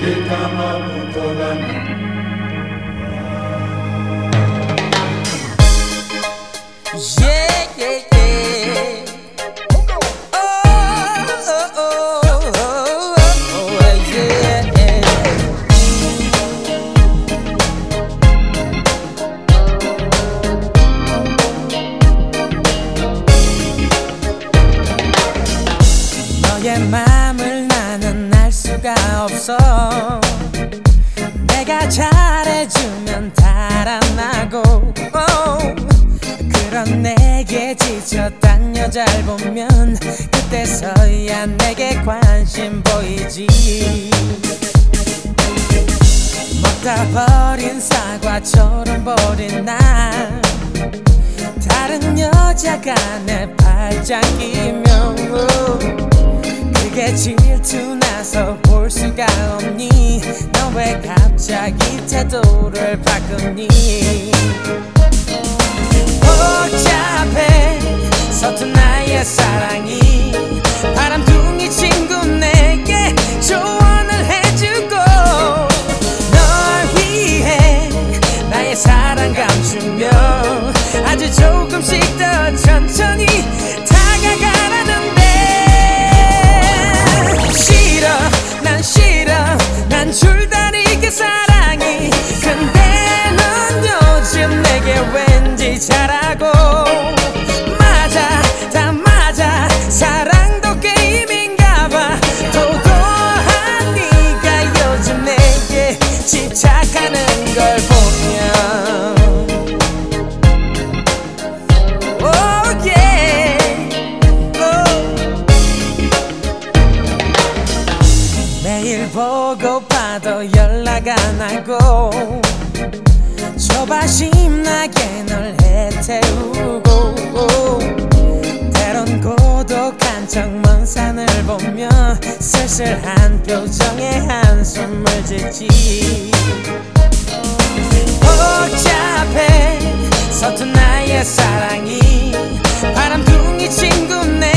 Yeah, yeah, yeah. 너의 맘을 나는 알 수가 없어. 내가 잘해주면 달아나고 그런 내게 지쳤단 여자를 보면 그때서야 내게 관심 보이지. 먹다 버린 사과처럼 버린 날 다른 여자가 내 발짝 끼면 그게 질투나서 볼 수가 없니. 너 왜 갑자기 태도를 바꾸니. 복잡해 서툰 나의 사랑이 바람둥이 친구 내게 조언을 해주고 널 위해 나의 사랑 감추며 아주 조금씩 더 천천히 다가가라는데 싫어 난 싫어 난 줄다리기 사랑이 근데 넌 요즘 내게 왠지 잘하고 맞아 다 맞아 사랑도 게임인가봐 도도한 네가 요즘 내게 집착하는 걸 보면 oh yeah 매일 보고봐도 연락 안 하고 조바심나게 널 해태우고 때론 고독한 척 먼 산을 보며 쓸쓸한 표정에 한숨을 짓지. 복잡해 서툰 나의 사랑이 바람둥이 친구 내